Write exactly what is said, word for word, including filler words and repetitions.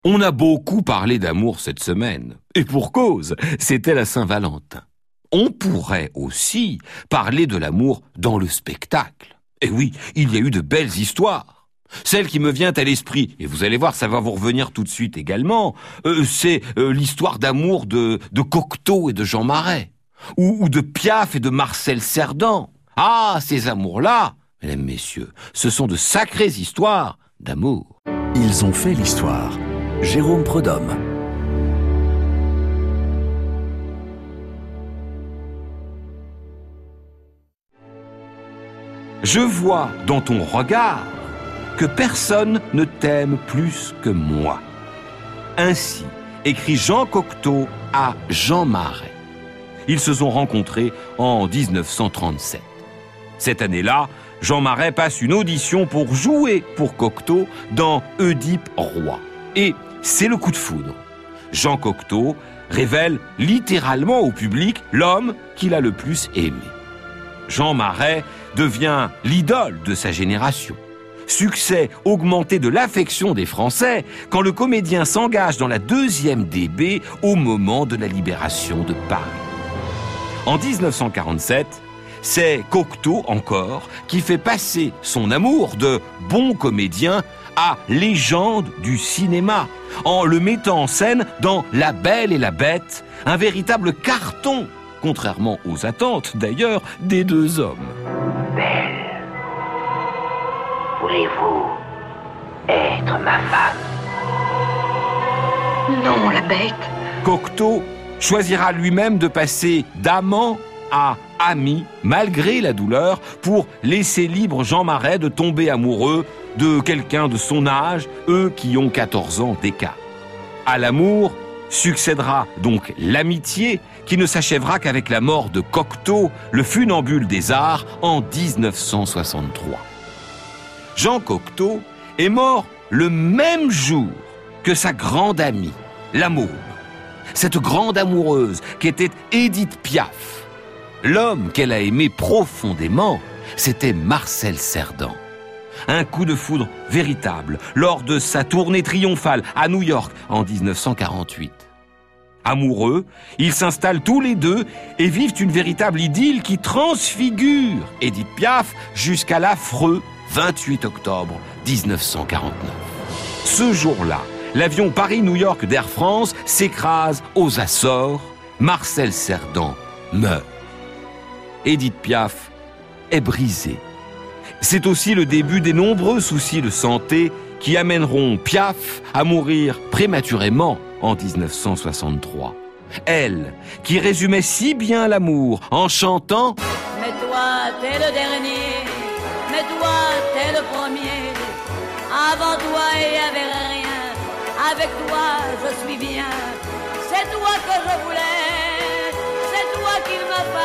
On a beaucoup parlé d'amour cette semaine. Et pour cause, c'était la Saint-Valentin. On pourrait aussi parler de l'amour dans le spectacle. Et oui, il y a eu de belles histoires. Celle qui me vient à l'esprit, et vous allez voir, ça va vous revenir tout de suite également, euh, c'est euh, l'histoire d'amour de, de Cocteau et de Jean Marais, ou, ou de Piaf et de Marcel Cerdan. Ah, ces amours-là, mesdames, messieurs, ce sont de sacrées histoires d'amour. Ils ont fait l'histoire. Jérôme Prudhomme. Je vois dans ton regard que personne ne t'aime plus que moi. Ainsi écrit Jean Cocteau à Jean Marais. Ils se sont rencontrés en dix-neuf cent trente-sept. Cette année-là, Jean Marais passe une audition pour jouer pour Cocteau dans Oedipe Roi. Et c'est le coup de foudre. Jean Cocteau révèle littéralement au public l'homme qu'il a le plus aimé. Jean Marais devient l'idole de sa génération. Succès augmenté de l'affection des Français quand le comédien s'engage dans la deuxième D B au moment de la libération de Paris. En dix-neuf cent quarante-sept, c'est Cocteau encore qui fait passer son amour de bon comédien à légende du cinéma, en le mettant en scène dans La Belle et la Bête, un véritable carton, contrairement aux attentes d'ailleurs des deux hommes. Belle, voulez-vous être ma femme? Non, la bête. Cocteau choisira lui-même de passer d'amant à ami, malgré la douleur, pour laisser libre Jean Marais de tomber amoureux de quelqu'un de son âge, eux qui ont quatorze ans d'écart. À l'amour succédera donc l'amitié, qui ne s'achèvera qu'avec la mort de Cocteau, le funambule des arts, en dix-neuf cent soixante-trois. Jean Cocteau est mort le même jour que sa grande amie, la Môme, cette grande amoureuse qui était Édith Piaf. L'homme qu'elle a aimé profondément, c'était Marcel Cerdan. Un coup de foudre véritable lors de sa tournée triomphale à New York en dix-neuf cent quarante-huit. Amoureux, ils s'installent tous les deux et vivent une véritable idylle qui transfigure Édith Piaf jusqu'à l'affreux vingt-huit octobre dix-neuf cent quarante-neuf. Ce jour-là, l'avion Paris-New York d'Air France s'écrase aux Açores. Marcel Cerdan meurt. Édith Piaf est brisée. C'est aussi le début des nombreux soucis de santé qui amèneront Piaf à mourir prématurément en dix-neuf cent soixante-trois. Elle, qui résumait si bien l'amour en chantant « Mais toi, t'es le dernier, mais toi, t'es le premier. Avant toi, il n'y avait rien, avec toi, je suis bien. C'est toi que je voulais, c'est toi qu'il me fallait. »